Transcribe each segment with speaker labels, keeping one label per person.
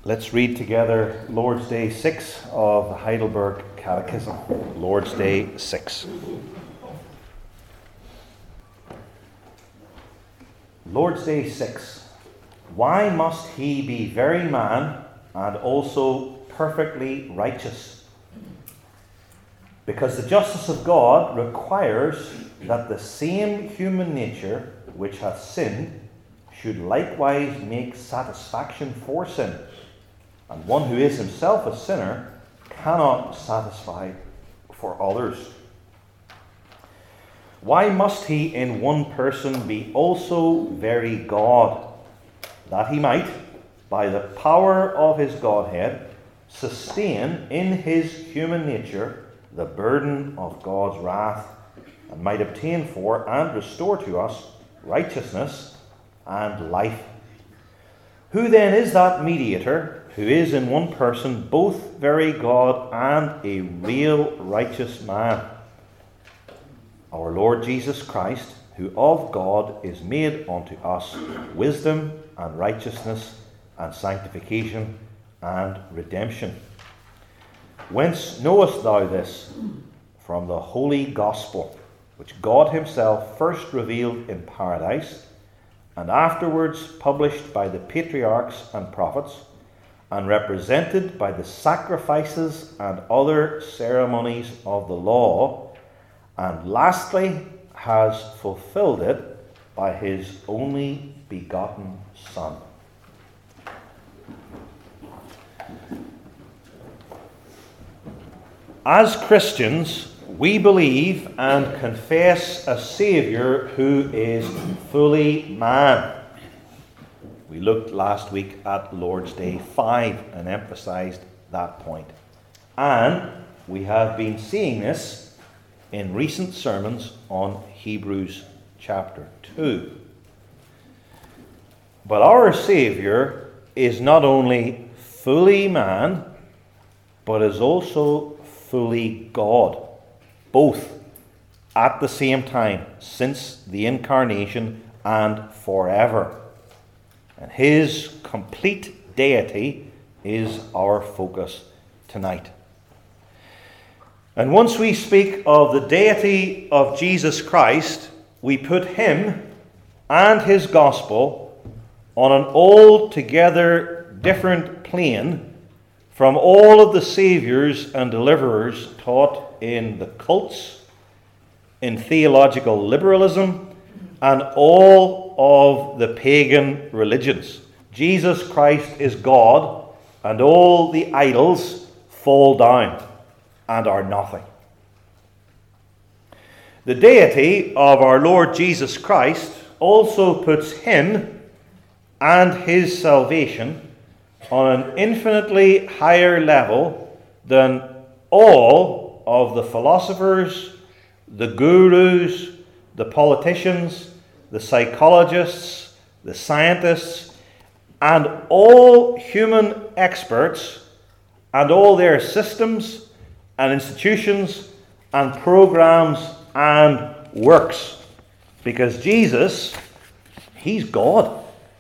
Speaker 1: Let's read together Lord's Day 6 of the Heidelberg Catechism. Lord's Day 6. Lord's Day 6. Why must he be very man and also perfectly righteous? Because the justice of God requires that the same human nature which hath sinned should likewise make satisfaction for sin. And one who is himself a sinner cannot satisfy for others. Why must he in one person be also very God, that he might, by the power of his Godhead, sustain in his human nature the burden of God's wrath, and might obtain for and restore to us righteousness and life? Who then is that mediator who is in one person both very God and a real righteous man? Our Lord Jesus Christ, who of God is made unto us wisdom and righteousness and sanctification and redemption. Whence knowest thou this? From the holy gospel, which God himself first revealed in paradise, and afterwards published by the patriarchs and prophets, and represented by the sacrifices and other ceremonies of the law, and lastly has fulfilled it by his only begotten Son. As Christians, we believe and confess a Saviour who is fully man. We looked last week at Lord's Day 5 and emphasized that point. And we have been seeing this in recent sermons on Hebrews chapter 2. But our Saviour is not only fully man, but is also fully God, both at the same time, since the incarnation and forever. And his complete deity is our focus tonight. And once we speak of the deity of Jesus Christ, we put him and his gospel on an altogether different plane from all of the saviors and deliverers taught in the cults, in theological liberalism, and all of the pagan religions. Jesus Christ is God, and all the idols fall down and are nothing. The deity of our Lord Jesus Christ also puts him and his salvation on an infinitely higher level than all of the philosophers, the gurus, the politicians, the psychologists, the scientists, and all human experts, and all their systems and institutions and programs and works. Because Jesus, he's God.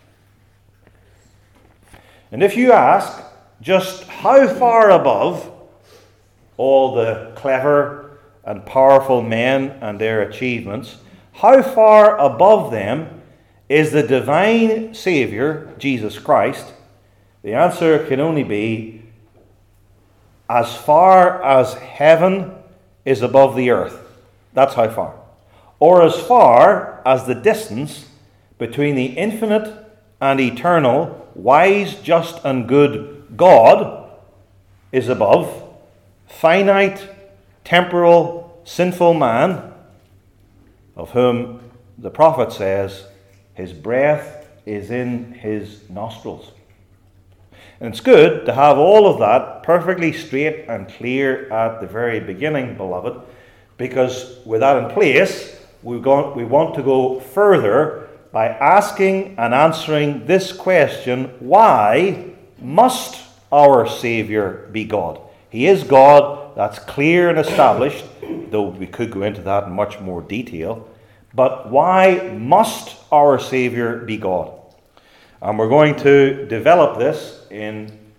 Speaker 1: And if you ask just how far above all the clever and powerful men and their achievements, how far above them is the divine Saviour, Jesus Christ, the answer can only be as far as heaven is above the earth. That's how far. Or as far as the distance between the infinite and eternal, wise, just, and good God is above finite, temporal, sinful man, of whom the prophet says his breath is in his nostrils. And it's good to have all of that perfectly straight and clear at the very beginning, beloved, because with that in place, we want to go further by asking and answering this question: why must our Saviour be God? He is God, that's clear and established, though we could go into that in much more detail. But why must our Saviour be God? And we're going to develop this in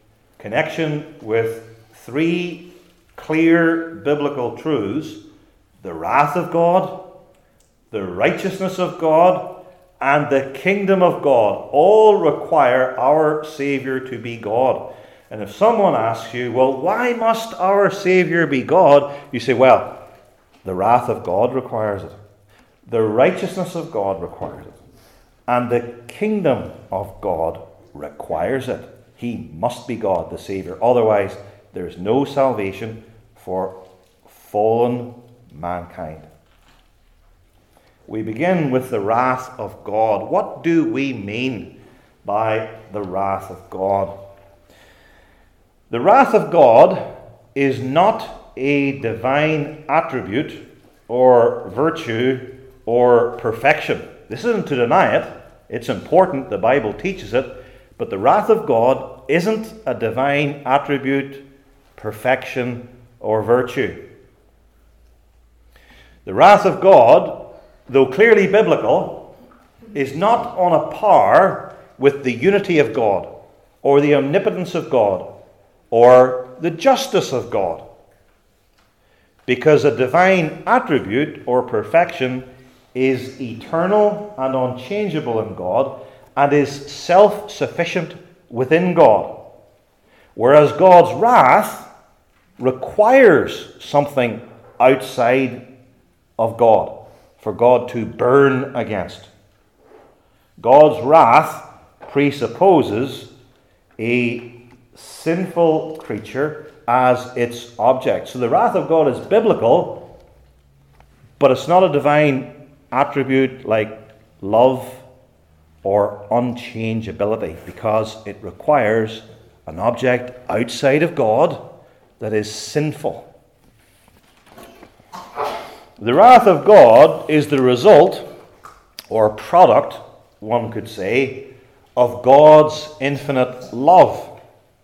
Speaker 1: connection with three clear biblical truths: the wrath of God, the righteousness of God, and the kingdom of God. All require our Savior to be God. And if someone asks you, well, why must our Savior be God? You say, well, the wrath of God requires it. The righteousness of God requires it. And the kingdom of God requires it. He must be God, the Savior. Otherwise, there is no salvation for fallen mankind. We begin with the wrath of God. What do we mean by the wrath of God? The wrath of God is not a divine attribute or virtue or perfection. This isn't to deny it. It's important. The Bible teaches it. But the wrath of God isn't a divine attribute, perfection, or virtue. The wrath of God, though clearly biblical, is not on a par with the unity of God, or the omnipotence of God, or the justice of God. Because a divine attribute or perfection is eternal and unchangeable in God, and is self-sufficient within God. Whereas God's wrath requires something outside of God for God to burn against. God's wrath presupposes a sinful creature as its object. So the wrath of God is biblical, but it's not a divine attribute like love or unchangeability, because it requires an object outside of God that is sinful. The wrath of God is the result, or product, one could say, of God's infinite love.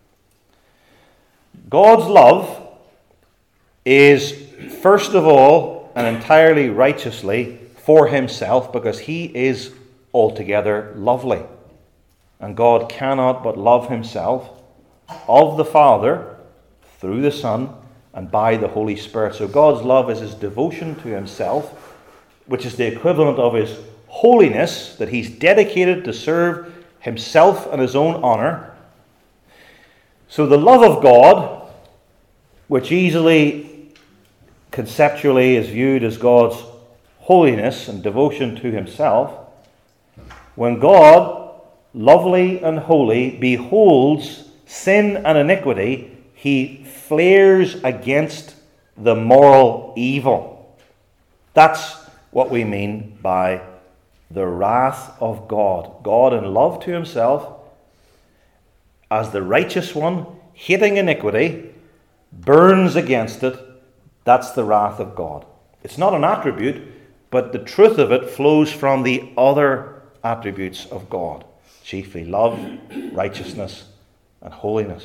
Speaker 1: God's love is, first of all, and entirely righteously for himself, because he is altogether lovely. And God cannot but love himself of the Father through the Son and by the Holy Spirit. So God's love is his devotion to himself, which is the equivalent of his holiness, that he's dedicated to serve himself and his own honor. So the love of God, which easily, conceptually is viewed as God's holiness and devotion to himself, when God, lovely and holy, beholds sin and iniquity, he flares against the moral evil. That's what we mean by the wrath of God. God in love to himself, as the righteous one, hating iniquity, burns against it. That's the wrath of God. It's not an attribute, but the truth of it flows from the other attributes of God, chiefly love, righteousness, and holiness.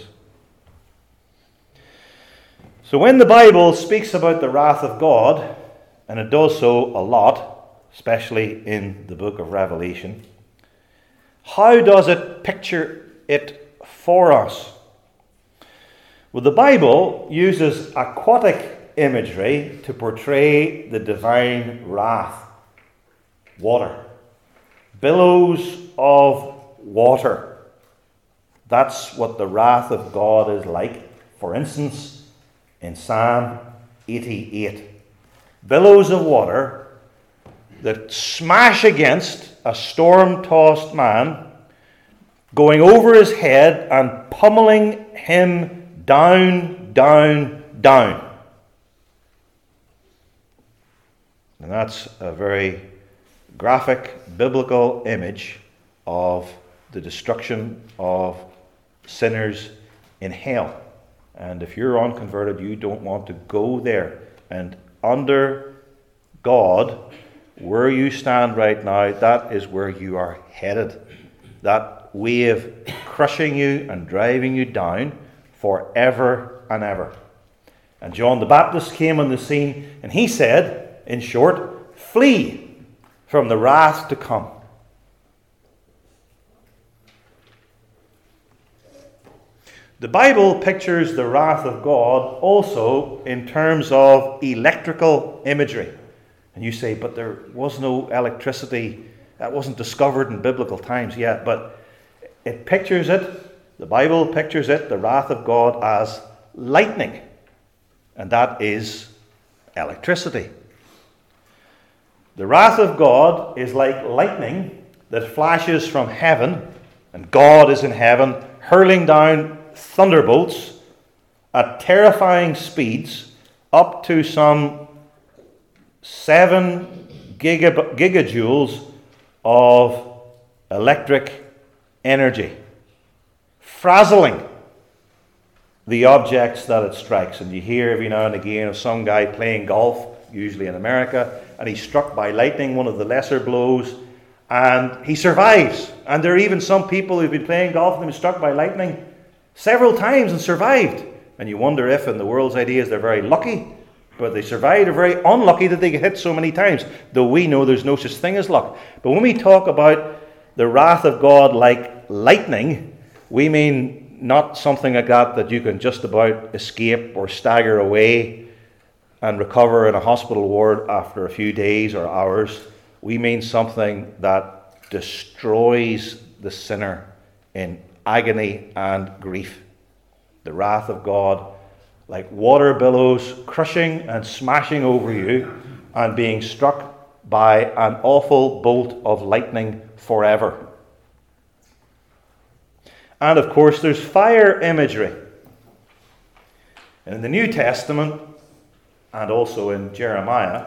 Speaker 1: So when the Bible speaks about the wrath of God, and it does so a lot, especially in the book of Revelation, how does it picture it for us? Well, the Bible uses aquatic imagery to portray the divine wrath. Water. Billows of water. That's what the wrath of God is like. For instance, in Psalm 88. Billows of water that smash against a storm-tossed man, going over his head and pummeling him down, down, down. And that's a very graphic biblical image of the destruction of sinners in hell. And if you're unconverted, you don't want to go there. And under God, where you stand right now, that is where you are headed. That wave crushing you and driving you down forever and ever. And John the Baptist came on the scene, and he said, in short, flee from the wrath to come. The Bible pictures the wrath of God also in terms of electrical imagery. And you say, but there was no electricity. That wasn't discovered in biblical times yet. But it pictures it, the Bible pictures it, the wrath of God, as lightning. And that is electricity. The wrath of God is like lightning that flashes from heaven, and God is in heaven, hurling down thunderbolts at terrifying speeds up to some 7 gigajoules of electric energy, frazzling the objects that it strikes. And you hear every now and again of some guy playing golf, usually in America, and he's struck by lightning, one of the lesser blows, and he survives. And there are even some people who've been playing golf and been struck by lightning several times and survived. And you wonder if, in the world's ideas, they're very lucky, but they survived, or very unlucky that they get hit so many times, though we know there's no such thing as luck. But when we talk about the wrath of God like lightning, we mean not something like that you can just about escape or stagger away and recover in a hospital ward after a few days or hours. We mean something that destroys the sinner in agony and grief. The wrath of God, like water billows crushing and smashing over you and being struck by an awful bolt of lightning forever. And of course, there's fire imagery. And in the New Testament, and also in Jeremiah,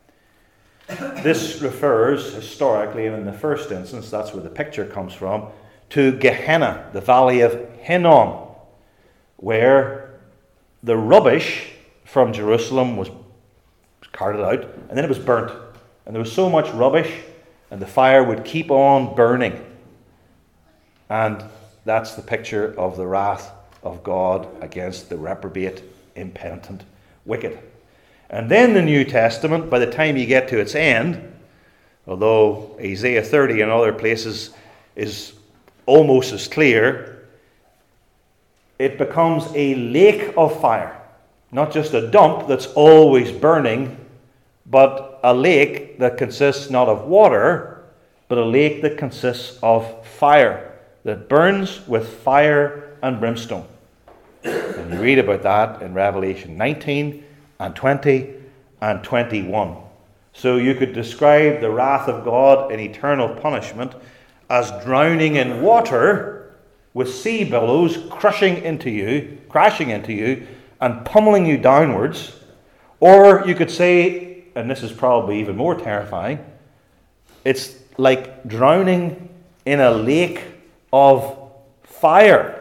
Speaker 1: this refers historically, and in the first instance, that's where the picture comes from, to Gehenna, the valley of Hinnom, where the rubbish from Jerusalem was carted out, and then it was burnt. And there was so much rubbish, and the fire would keep on burning. And that's the picture of the wrath of God against the reprobate, impenitent, wicked. And then the New Testament, by the time you get to its end, although Isaiah 30 and other places is almost as clear, it becomes a lake of fire. Not just a dump that's always burning, but a lake that consists not of water, but a lake that consists of fire, that burns with fire and brimstone. And you read about that in Revelation 19 and 20 and 21. So you could describe the wrath of God in eternal punishment as drowning in water with sea billows crashing into you, and pummeling you downwards. Or you could say, and this is probably even more terrifying, it's like drowning in a lake of fire.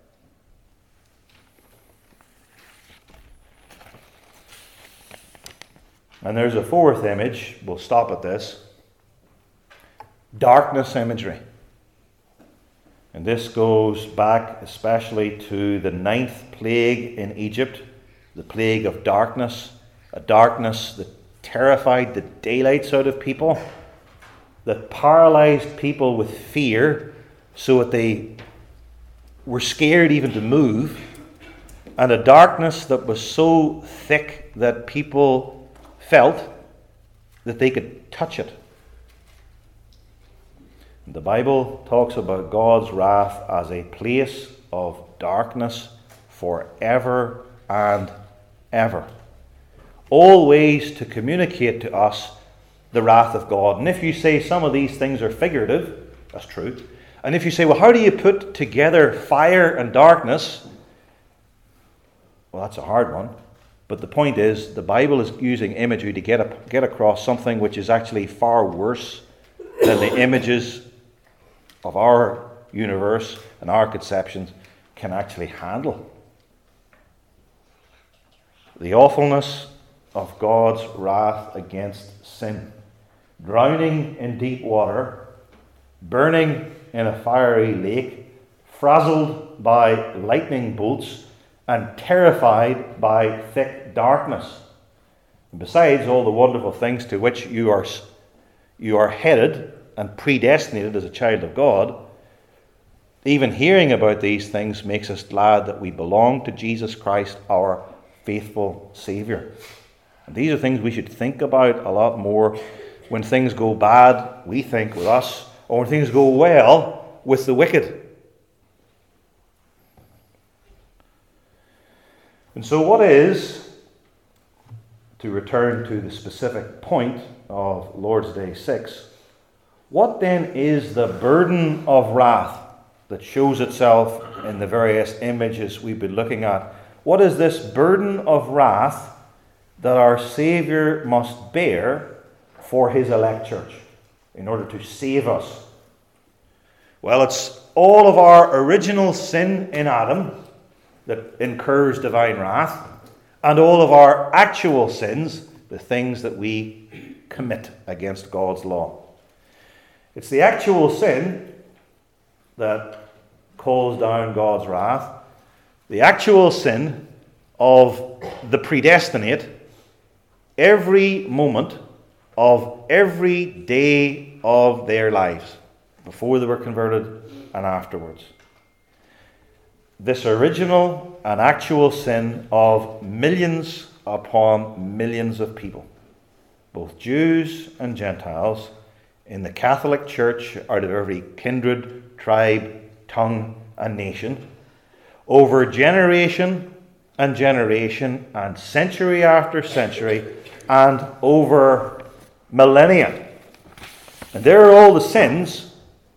Speaker 1: And there's a fourth image. We'll stop at this. Darkness imagery. And this goes back especially to the 9th plague in Egypt, the plague of darkness, a darkness that terrified the daylights out of people, that paralyzed people with fear so that they were scared even to move, and a darkness that was so thick that people felt that they could touch it. The Bible talks about God's wrath as a place of darkness forever and ever. All ways to communicate to us the wrath of God. And if you say some of these things are figurative, that's true. And if you say, well, how do you put together fire and darkness? Well, that's a hard one. But the point is, the Bible is using imagery to get across something which is actually far worse than the images of our universe and our conceptions can actually handle. The awfulness of God's wrath against sin. Drowning in deep water, burning in a fiery lake, frazzled by lightning bolts, and terrified by thick darkness. And besides all the wonderful things to which you are headed and predestinated as a child of God, Even hearing about these things makes us glad that we belong to Jesus Christ, our faithful Saviour. And these are things we should think about a lot more when things go bad, we think, with us, or when things go well with the wicked. And so what is, to return to the specific point of Lord's Day 6, what then is the burden of wrath that shows itself in the various images we've been looking at? What is this burden of wrath that our Saviour must bear for his elect church in order to save us? Well, it's all of our original sin in Adam that incurs divine wrath, and all of our actual sins, the things that we commit against God's law. It's the actual sin that calls down God's wrath, the actual sin of the predestinate every moment of every day of their lives, before they were converted and afterwards. This original and actual sin of millions upon millions of people, both Jews and Gentiles, in the Catholic Church, out of every kindred, tribe, tongue, and nation, over generation and generation, and century after century, and over millennia. And there are all the sins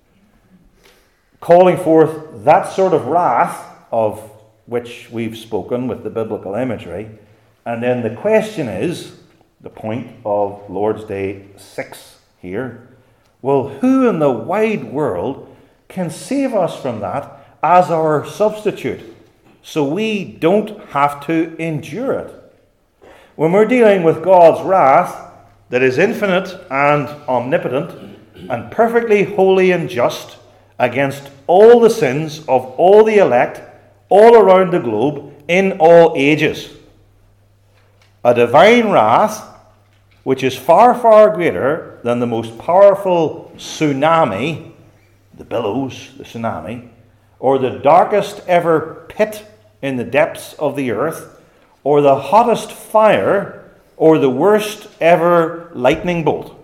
Speaker 1: calling forth that sort of wrath of which we've spoken with the biblical imagery. And then the question is, the point of Lord's Day 6 here, well, who in the wide world can save us from that as our substitute, so we don't have to endure it? When we're dealing with God's wrath that is infinite and omnipotent and perfectly holy and just against all the sins of all the elect all around the globe in all ages, a divine wrath which is far, far greater than the most powerful tsunami, the billows, the tsunami, or the darkest ever pit in the depths of the earth, or the hottest fire, or the worst ever lightning bolt.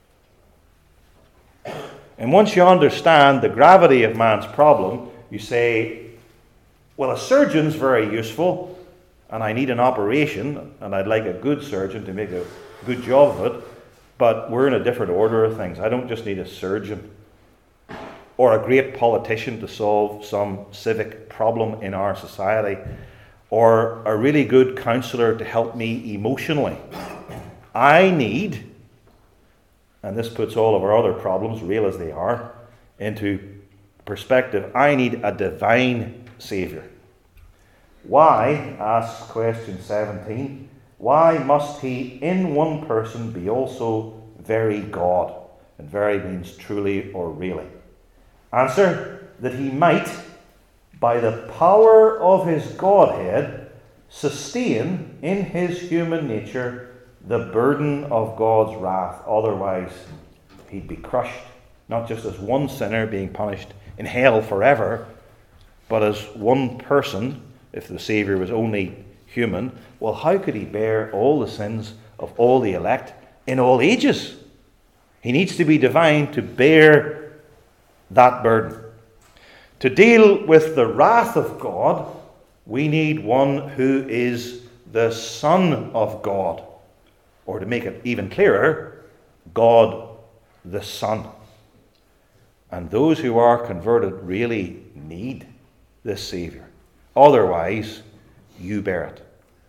Speaker 1: And once you understand the gravity of man's problem, you say, well, a surgeon's very useful, and I need an operation, and I'd like a good surgeon to make a good job of it, but we're in a different order of things. I don't just need a surgeon or a great politician to solve some civic problem in our society, or a really good counselor to help me emotionally. I need, and this puts all of our other problems, real as they are, into perspective, I need a divine Saviour. Why, asks question 17, why must he in one person be also very God? And very means truly or really. Answer, that he might, by the power of his Godhead, sustain in his human nature the burden of God's wrath. Otherwise, he'd be crushed, not just as one sinner being punished in hell forever, but as one person, if the Saviour was only human. Well, how could he bear all the sins of all the elect in all ages? He needs to be divine to bear that burden. To deal with the wrath of God, we need one who is the Son of God. Or to make it even clearer, God the Son. And those who are converted really need this Saviour. Otherwise, you bear it.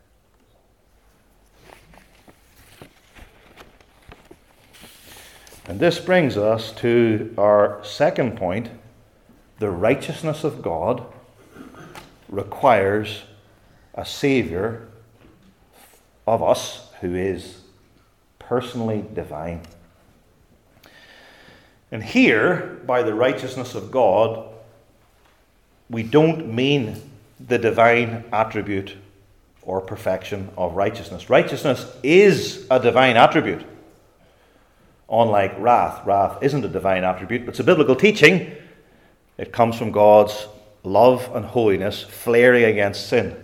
Speaker 1: And this brings us to our second point. The righteousness of God requires a Saviour of us who is personally divine. And here, by the righteousness of God, we don't mean the divine attribute or perfection of righteousness. Righteousness is a divine attribute. Unlike wrath. Wrath isn't a divine attribute, but it's a biblical teaching It comes from God's love and holiness flaring against sin.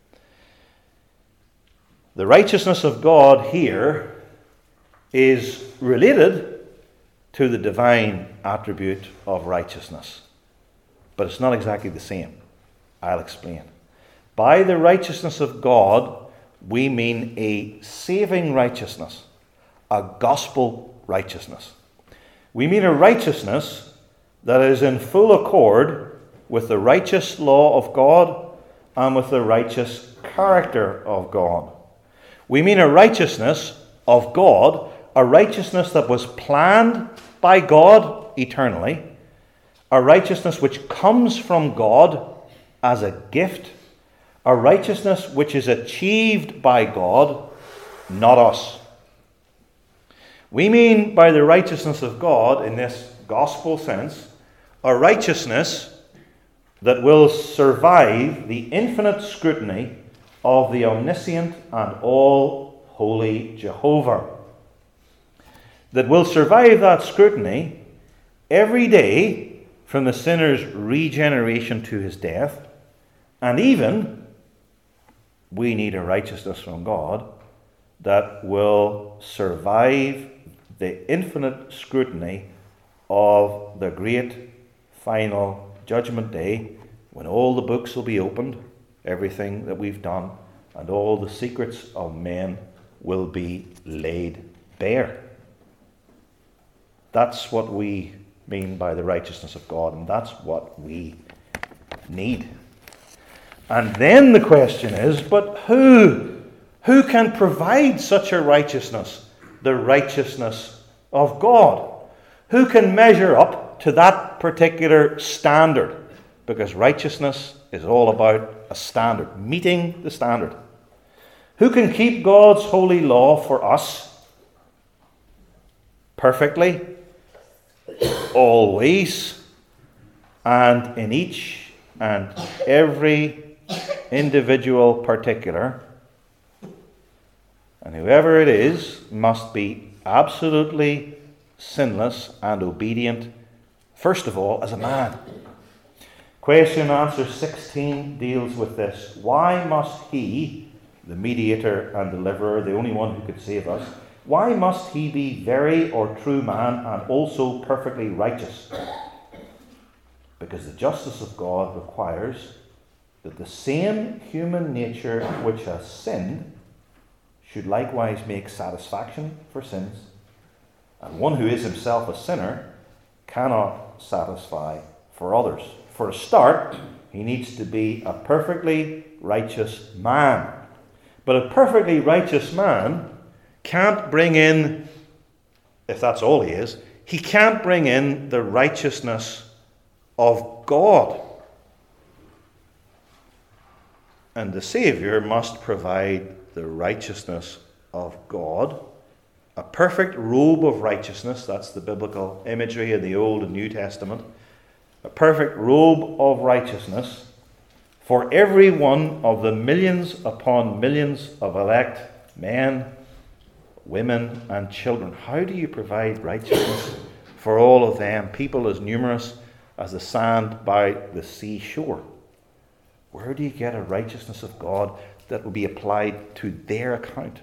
Speaker 1: The righteousness of God here is related to the divine attribute of righteousness. But it's not exactly the same. I'll explain. By the righteousness of God, we mean a saving righteousness, a gospel righteousness. We mean a righteousness that is in full accord with the righteous law of God and with the righteous character of God. We mean a righteousness of God, a righteousness that was planned by God eternally, a righteousness which comes from God as a gift, a righteousness which is achieved by God, not us. We mean by the righteousness of God, in this gospel sense, a righteousness that will survive the infinite scrutiny of the omniscient and all-holy Jehovah. That will survive that scrutiny every day from the sinner's regeneration to his death. And even, we need a righteousness from God that will survive the infinite scrutiny of the great final judgment day, when all the books will be opened, everything that we've done, and all the secrets of men will be laid bare. That's what we mean by the righteousness of God, and that's what we need. And then the question is, but who can provide such a righteousness? The righteousness of God. Who can measure up to that particular standard? Because righteousness is all about a standard, meeting the standard. Who can keep God's holy law for us perfectly, always, and in each and every individual particular? And whoever it is must be absolutely sinless and obedient, first of all, as a man. Question and answer 16 deals with this. Why must he, the mediator and deliverer, the only one who could save us, why must he be very or true man and also perfectly righteous? Because the justice of God requires that the same human nature which has sinned should likewise make satisfaction for sins. And one who is himself a sinner cannot satisfy for others. For a start, he needs to be a perfectly righteous man. But a perfectly righteous man can't bring in, if that's all he is, he can't bring in the righteousness of God. And the Saviour must provide the righteousness of God, a perfect robe of righteousness. That's the biblical imagery in the Old and New Testament. A perfect robe of righteousness for every one of the millions upon millions of elect men, women, and children. How do you provide righteousness for all of them, people as numerous as the sand by the seashore? Where do you get a righteousness of God that will be applied to their account?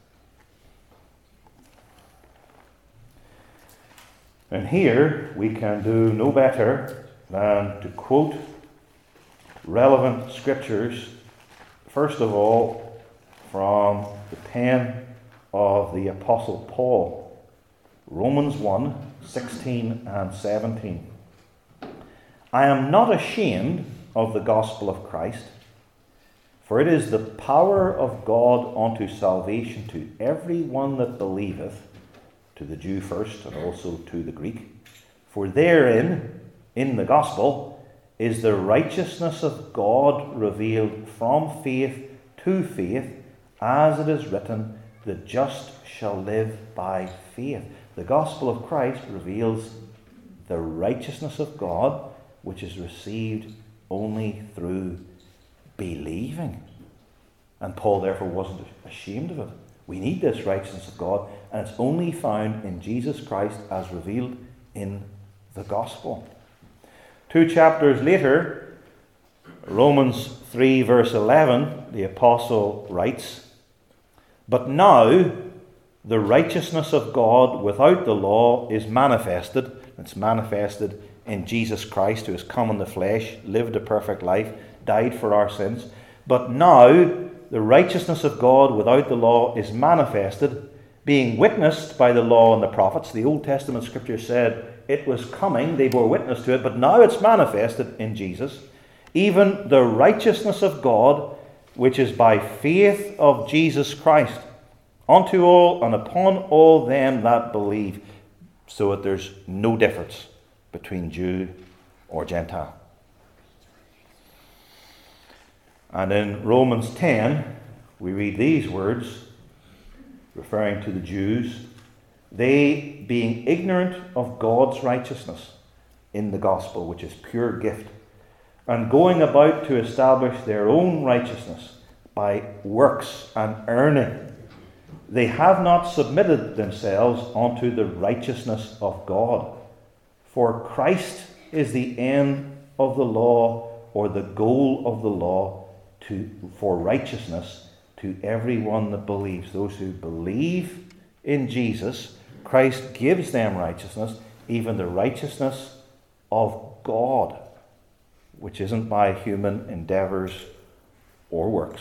Speaker 1: And here we can do no better than to quote relevant scriptures, first of all from the pen of the Apostle Paul, Romans 1:16 and 17. I am not ashamed of the gospel of Christ, for it is the power of God unto salvation to every one that believeth, to the Jew first and also to the Greek. For therein, in the gospel, is the righteousness of God revealed from faith to faith, as it is written, the just shall live by faith. The gospel of Christ reveals the righteousness of God, which is received only through believing. And Paul therefore wasn't ashamed of it. We need this righteousness of God, and it's only found in Jesus Christ as revealed in the gospel. 2 chapters later, Romans 3 verse 11, the apostle writes, "But now the righteousness of God without the law is manifested." It's manifested in Jesus Christ, who has come in the flesh, lived a perfect life, died for our sins. "But now the righteousness of God without the law is manifested, being witnessed by the law and the prophets." The Old Testament scripture said it was coming, they bore witness to it, but now it's manifested in Jesus. "Even the righteousness of God, which is by faith of Jesus Christ, unto all and upon all them that believe," so that there's no difference between Jew or Gentile. And in Romans 10, we read these words, referring to the Jews, "They, being ignorant of God's righteousness in the gospel, which is pure gift, and going about to establish their own righteousness by works and earning, they have not submitted themselves unto the righteousness of God. For Christ is the end of the law, or the goal of the law, for righteousness to everyone that believes." Those who believe in Jesus, Christ gives them righteousness, even the righteousness of God, which isn't by human endeavours or works.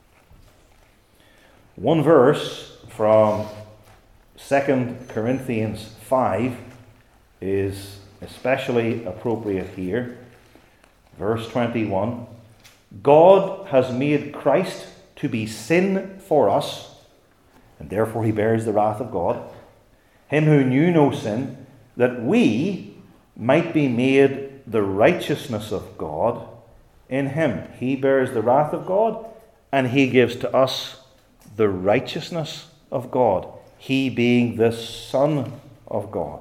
Speaker 1: One verse from 2 Corinthians 5 is especially appropriate here. Verse 21, "God has made Christ to be sin for us, and therefore he bears the wrath of God, him who knew no sin, that we might be made the righteousness of God in him." He bears the wrath of God, and he gives to us the righteousness of God, he being the Son of God.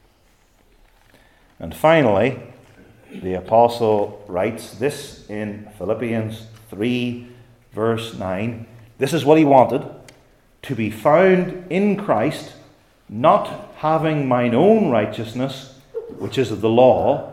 Speaker 1: And finally, the apostle writes this in Philippians 3 verse 9. This is what he wanted: "To be found in Christ, not having mine own righteousness, which is of the law,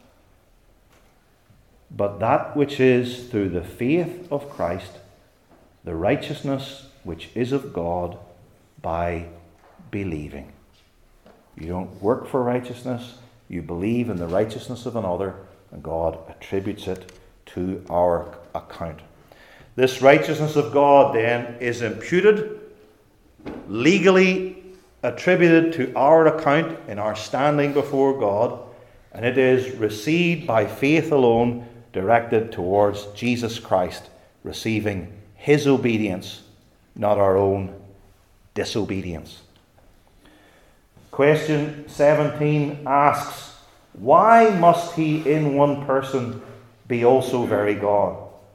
Speaker 1: but that which is through the faith of Christ, the righteousness which is of God by believing." You don't work for righteousness, you believe in the righteousness of another, and God attributes it to our account. This righteousness of God then is imputed, legally attributed to our account in our standing before God, and it is received by faith alone, directed towards Jesus Christ, receiving his obedience, not our own disobedience. Question 17 asks, why must he in one person be also very God?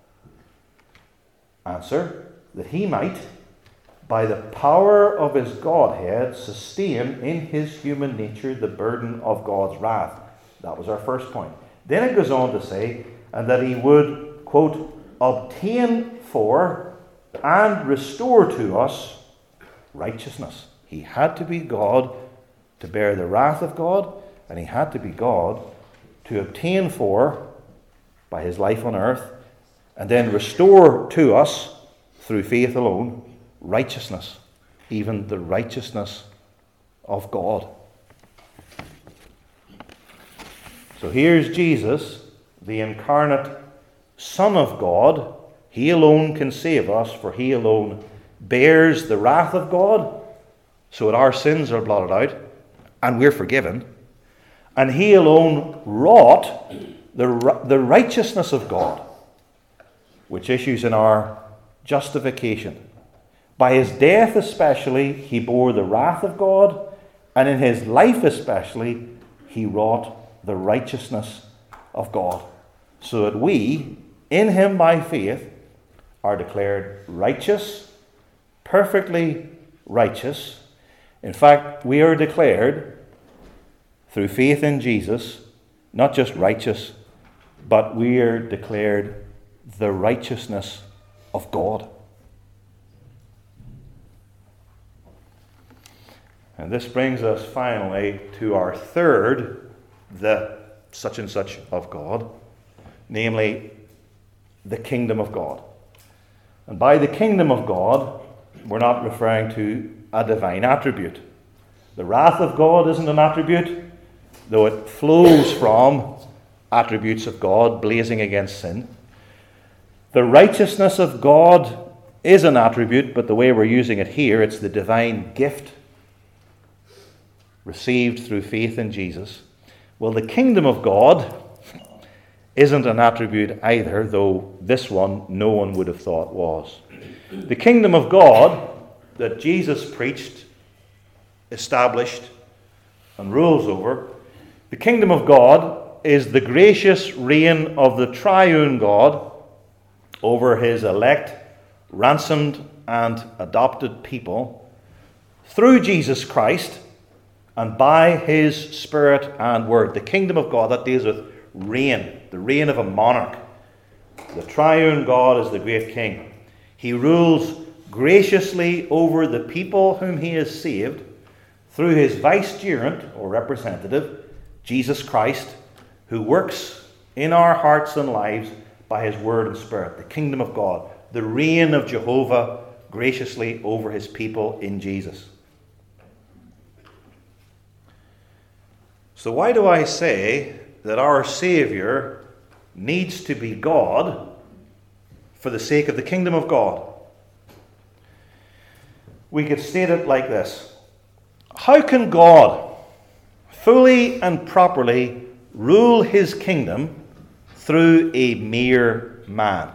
Speaker 1: Answer, that he might, by the power of his Godhead, sustain in his human nature the burden of God's wrath. That was our first point. Then it goes on to say, and that he would, quote, obtain for and restore to us righteousness. He had to be God to bear the wrath of God, and he had to be God to obtain for, by his life on earth, and then restore to us, through faith alone, righteousness, even the righteousness of God. So here's Jesus, the incarnate Son of God. He alone can save us, for he alone bears the wrath of God, so that our sins are blotted out, and we're forgiven. And he alone wrought the righteousness of God, which issues in our justification. By his death especially, he bore the wrath of God, and in his life especially, he wrought the righteousness of God, so that we, in him by faith, are declared righteous, perfectly righteous. In fact, we are declared, through faith in Jesus, not just righteous, but we are declared the righteousness of God. And this brings us finally to our third, the such and such of God, namely the kingdom of God. And by the kingdom of God, we're not referring to a divine attribute. The wrath of God isn't an attribute, though it flows from attributes of God blazing against sin. The righteousness of God is an attribute, but the way we're using it here, it's the divine gift received through faith in Jesus. Well, the kingdom of God isn't an attribute either, though this one no one would have thought was. The kingdom of God that Jesus preached, established, and rules over, the kingdom of God is the gracious reign of the triune God over his elect, ransomed, and adopted people through Jesus Christ and by his Spirit and Word. The kingdom of God, that deals with reign, the reign of a monarch. The triune God is the great king. He rules graciously over the people whom he has saved through his vicegerent or representative, Jesus Christ, who works in our hearts and lives by his Word and Spirit. The kingdom of God, the reign of Jehovah graciously over his people in Jesus. So why do I say that our Saviour needs to be God for the sake of the kingdom of God? We could state it like this. How can God fully and properly rule his kingdom through a mere man?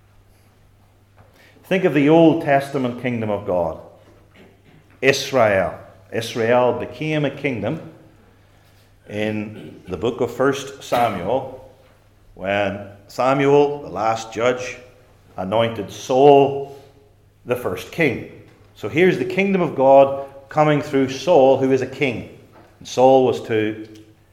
Speaker 1: Think of the Old Testament kingdom of God. Israel. Israel became a kingdom in the book of 1 Samuel, when Samuel, the last judge, anointed Saul the first king. So here's the kingdom of God coming through Saul, who is a king. And Saul was to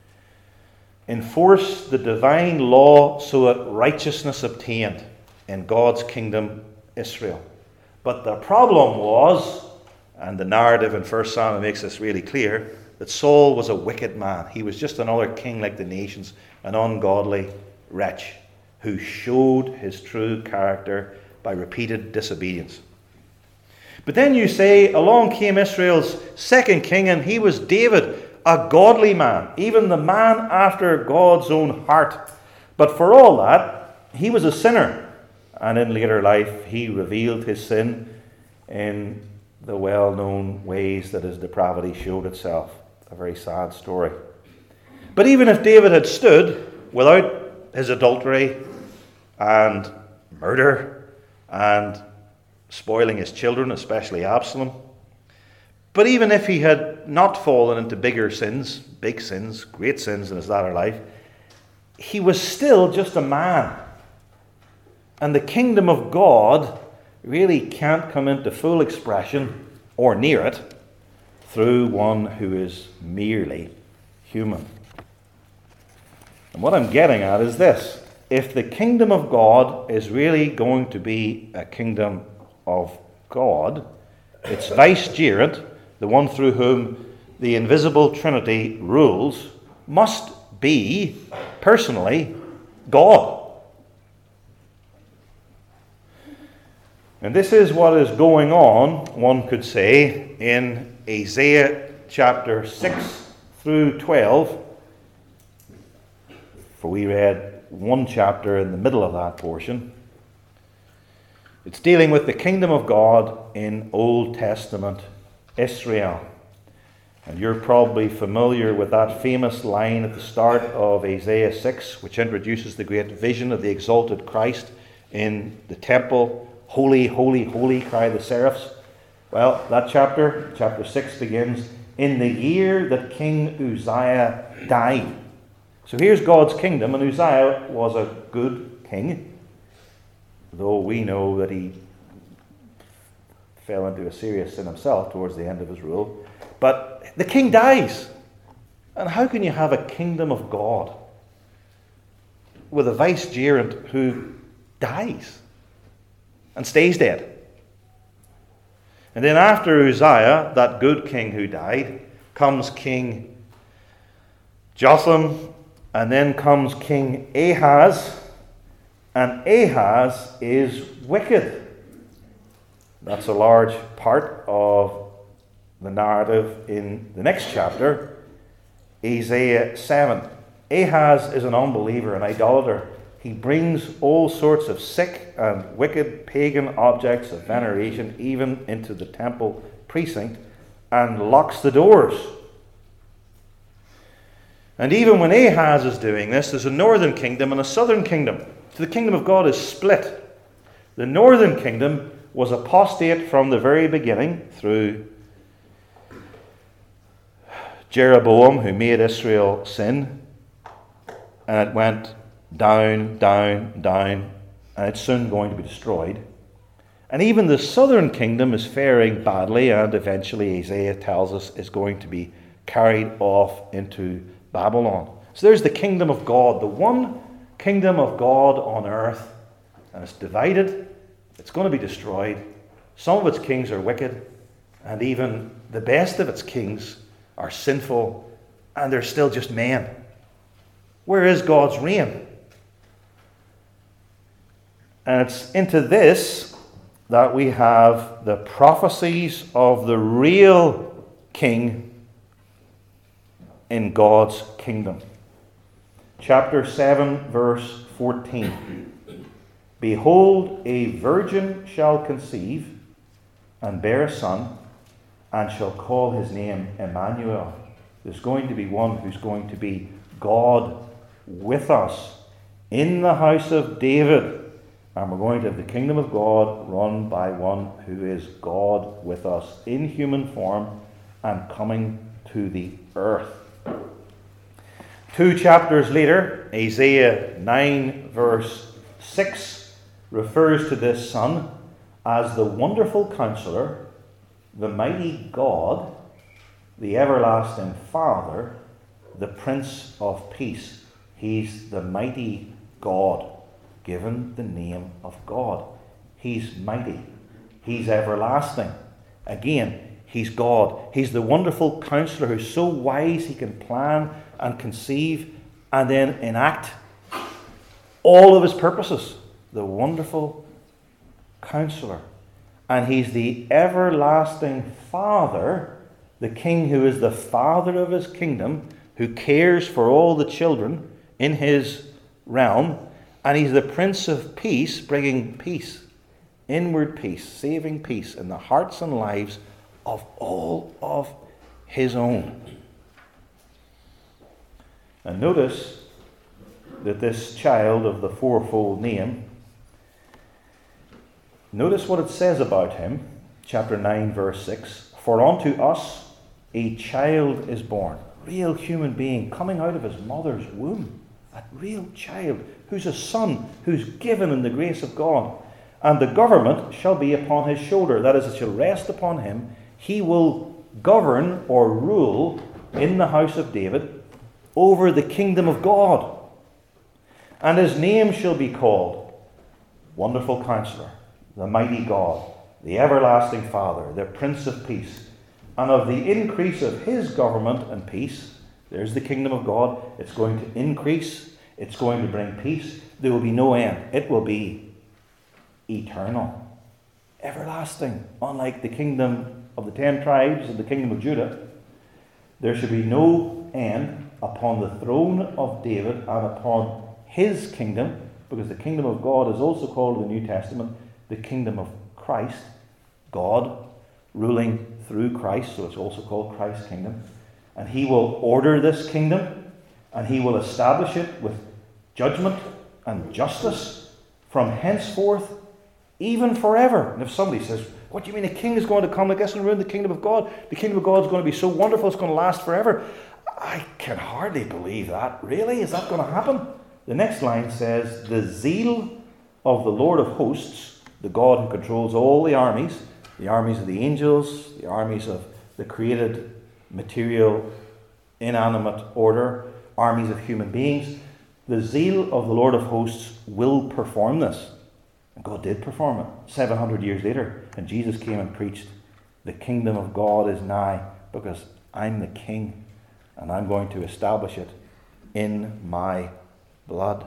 Speaker 1: enforce the divine law so that righteousness obtained in God's kingdom, Israel. But the problem was, and the narrative in 1 Samuel makes this really clear, that Saul was a wicked man. He was just another king like the nations, an ungodly wretch who showed his true character by repeated disobedience. But then you say, along came Israel's second king, and he was David, a godly man, even the man after God's own heart. But for all that, he was a sinner, and in later life he revealed his sin in the well-known ways that his depravity showed itself. A very sad story. But even if David had stood without his adultery and murder and spoiling his children, especially Absalom, but even if he had not fallen into big sins, great sins in his latter life, he was still just a man. And the kingdom of God really can't come into full expression, or near it, through one who is merely human. And what I'm getting at is this. If the kingdom of God is really going to be a kingdom of God, its vicegerent, the one through whom the invisible Trinity rules, must be, personally, God. And this is what is going on, one could say, in Isaiah chapter 6 through 12. For we read one chapter in the middle of that portion. It's dealing with the kingdom of God in Old Testament Israel. And you're probably familiar with that famous line at the start of Isaiah 6, which introduces the great vision of the exalted Christ in the temple. Holy, holy, holy, cry the seraphs. Well, that chapter 6, begins, in the year that King Uzziah died. So here's God's kingdom, and Uzziah was a good king, though we know that he fell into a serious sin himself towards the end of his rule. But the king dies. And how can you have a kingdom of God with a vicegerent who dies and stays dead? And then after Uzziah, that good king who died, comes King Jotham And then comes King Ahaz, and Ahaz is wicked. That's a large part of the narrative in the next chapter, Isaiah 7. Ahaz is an unbeliever, an idolater. He brings all sorts of sick and wicked pagan objects of veneration even into the temple precinct and locks the doors. And even when Ahaz is doing this, there's a northern kingdom and a southern kingdom. So the kingdom of God is split. The northern kingdom was apostate from the very beginning through Jeroboam, who made Israel sin. And it went down, down, down, and it's soon going to be destroyed. And even the southern kingdom is faring badly, and eventually Isaiah tells us is going to be carried off into Babylon. So there's the kingdom of God, the one kingdom of God on earth, and it's divided. It's going to be destroyed. Some of its kings are wicked, and even the best of its kings are sinful, and they're still just men. Where is God's reign? And it's into this that we have the prophecies of the real king in God's kingdom. Chapter 7, verse 14. Behold, a virgin shall conceive and bear a son, and shall call his name Emmanuel. There's going to be one who's going to be God with us in the house of David. And we're going to have the kingdom of God run by one who is God with us in human form and coming to the earth. 2 chapters later, Isaiah 9 verse 6 refers to this son as the wonderful counselor, the mighty God, the everlasting Father, the Prince of Peace. He's the mighty God, given the name of God. He's mighty. He's everlasting. Again, he's God. He's the wonderful counselor who's so wise he can plan and conceive and then enact all of his purposes. The wonderful counselor. And he's the everlasting Father, the King who is the Father of his kingdom, who cares for all the children in his realm. And he's the Prince of Peace, bringing peace, inward peace, saving peace in the hearts and lives of all of his own. And notice that this child of the fourfold name, notice what it says about him, chapter 9, verse 6. For unto us a child is born, real human being coming out of his mother's womb, a real child who's a son, who's given in the grace of God. And the government shall be upon his shoulder, that is, it shall rest upon him. He will govern or rule in the house of David over the kingdom of God. And his name shall be called Wonderful Counselor, the Mighty God, the Everlasting Father, the Prince of Peace. And of the increase of his government and peace, there's the kingdom of God, it's going to increase, it's going to bring peace. There will be no end. It will be eternal, everlasting. Unlike the kingdom of the 10 tribes and the kingdom of Judah, there should be no end upon the throne of David and upon his kingdom, because the kingdom of God is also called in the New Testament the kingdom of Christ, God ruling through Christ, so it's also called Christ's kingdom. And he will order this kingdom, and he will establish it with judgment and justice from henceforth, even forever. And if somebody says, what do you mean a king is going to come like this and ruin the kingdom of God? The kingdom of God is going to be so wonderful, it's going to last forever. I can hardly believe that. Really? Is that going to happen? The next line says, the zeal of the Lord of hosts, the God who controls all the armies of the angels, the armies of the created material, inanimate order, armies of human beings. The zeal of the Lord of hosts will perform this. And God did perform it 700 years later. And Jesus came and preached, the kingdom of God is nigh, because I'm the king and I'm going to establish it in my blood.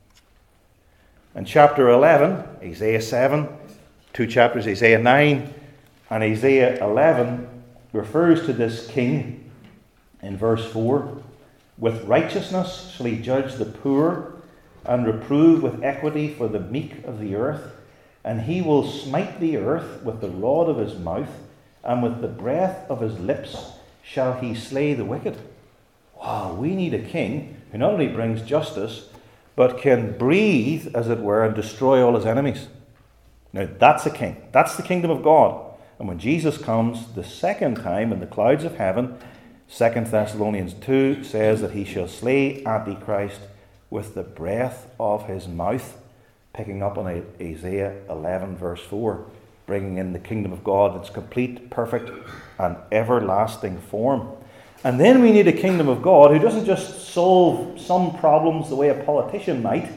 Speaker 1: In chapter 11, Isaiah 7, 2 chapters, Isaiah 9 and Isaiah 11, refers to this king in verse 4. With righteousness shall he judge the poor, and reprove with equity for the meek of the earth. And he will smite the earth with the rod of his mouth, and with the breath of his lips shall he slay the wicked. Wow, we need a king who not only brings justice, but can breathe, as it were, and destroy all his enemies. Now that's a king. That's the kingdom of God. And when Jesus comes the second time in the clouds of heaven, 2 Thessalonians 2 says that he shall slay Antichrist with the breath of his mouth, picking up on Isaiah 11 verse 4, bringing in the kingdom of God, its complete, perfect, and everlasting form. And then we need a kingdom of God who doesn't just solve some problems the way a politician might,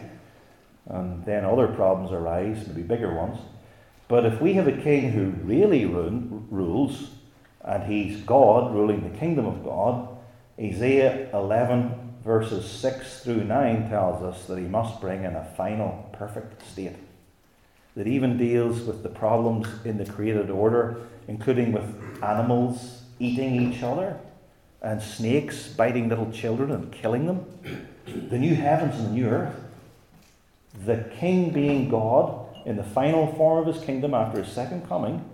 Speaker 1: and then other problems arise, maybe bigger ones. But if we have a king who really rules, and he's God ruling the kingdom of God, Isaiah 11 verses 6 through 9 tells us that he must bring in a final, perfect state that even deals with the problems in the created order, including with animals eating each other, and snakes biting little children and killing them, the new heavens and the new earth. The king being God in the final form of his kingdom after his second coming,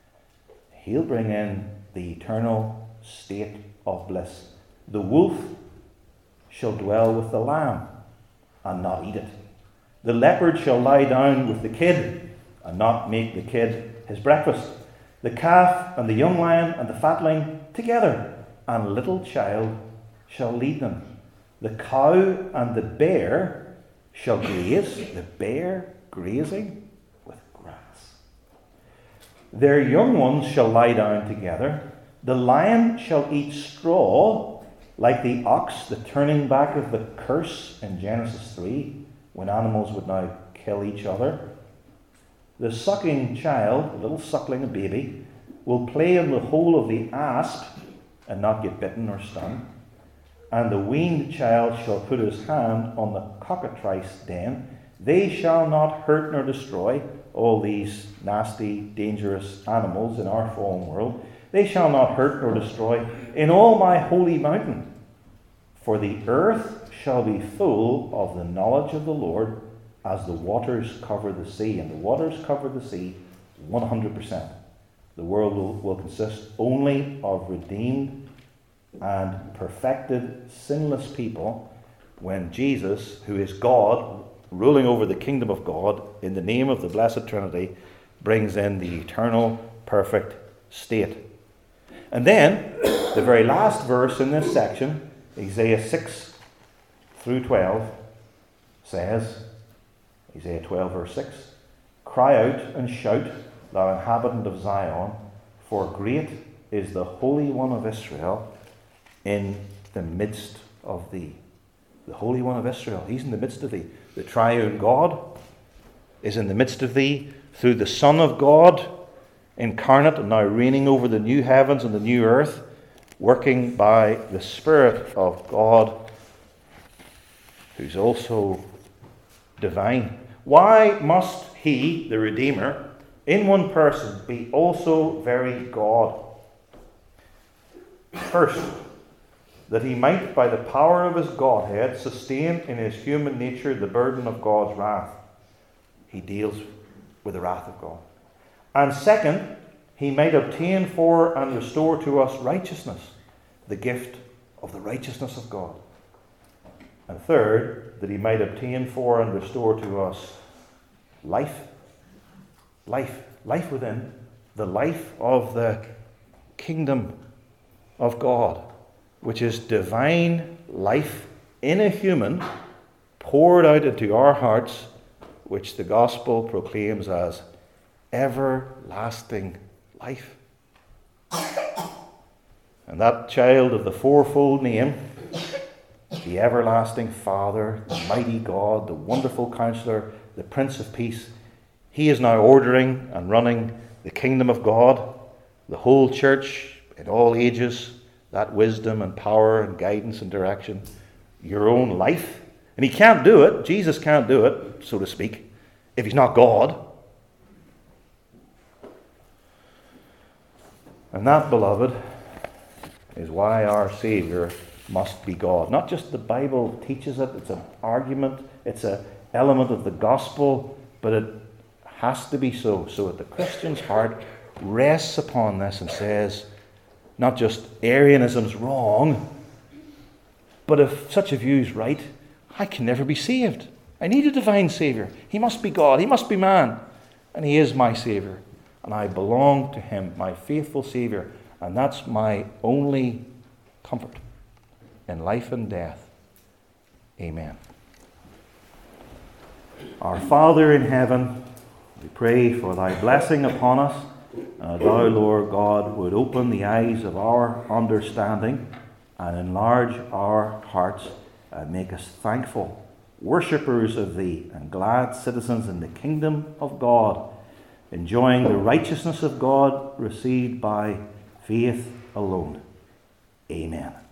Speaker 1: he'll bring in the eternal state of bliss. The wolf shall dwell with the lamb and not eat it. The leopard shall lie down with the kid and not make the kid his breakfast. The calf and the young lion and the fatling together, and a little child shall lead them. The cow and the bear shall graze, the bear grazing with grass. Their young ones shall lie down together. The lion shall eat straw like the ox, the turning back of the curse in Genesis 3, when animals would now kill each other. The sucking child, a little suckling, a baby, will play in the hole of the asp and not get bitten or stung. And the weaned child shall put his hand on the cockatrice den. They shall not hurt nor destroy all these nasty, dangerous animals in our fallen world. They shall not hurt nor destroy in all my holy mountain. For the earth shall be full of the knowledge of the Lord as the waters cover the sea. And the waters cover the sea 100%. The world will consist only of redeemed and perfected, sinless people when Jesus, who is God, ruling over the kingdom of God in the name of the Blessed Trinity, brings in the eternal, perfect state. And then, the very last verse in this section, Isaiah 6 through 12, says, Isaiah 12 verse 6, "Cry out and shout, thou inhabitant of Zion, for great is the Holy One of Israel in the midst of thee." The Holy One of Israel, he's in the midst of thee. The triune God is in the midst of thee through the Son of God, incarnate and now reigning over the new heavens and the new earth, working by the Spirit of God, who's also divine. Why must he, the Redeemer, in one person, be also very God? First, that he might, by the power of his Godhead, sustain in his human nature the burden of God's wrath. He deals with the wrath of God. And second, he might obtain for and restore to us righteousness, the gift of the righteousness of God. And third, that he might obtain for and restore to us life within, the life of the kingdom of God, which is divine life in a human, poured out into our hearts, which the gospel proclaims as everlasting life. And that child of the fourfold name, the everlasting Father, the mighty God, the wonderful Counselor, the Prince of Peace, he is now ordering and running the kingdom of God, the whole church in all ages, that wisdom and power and guidance and direction your own life. And he can't do it, Jesus can't do it, so to speak, if he's not God. And that, beloved, is why our Saviour must be God. Not just the Bible teaches it, it's an argument, it's an element of the gospel, but it has to be so. So that the Christian's heart rests upon this and says, not just Arianism's wrong, but if such a view is right, I can never be saved. I need a divine Saviour. He must be God, he must be man, and he is my Saviour. And I belong to him, my faithful Saviour, and that's my only comfort in life and death. Amen. Our Father in heaven, we pray for thy blessing upon us. Thou, Lord God, would open the eyes of our understanding and enlarge our hearts and make us thankful worshippers of thee and glad citizens in the kingdom of God, enjoying the righteousness of God received by faith alone. Amen.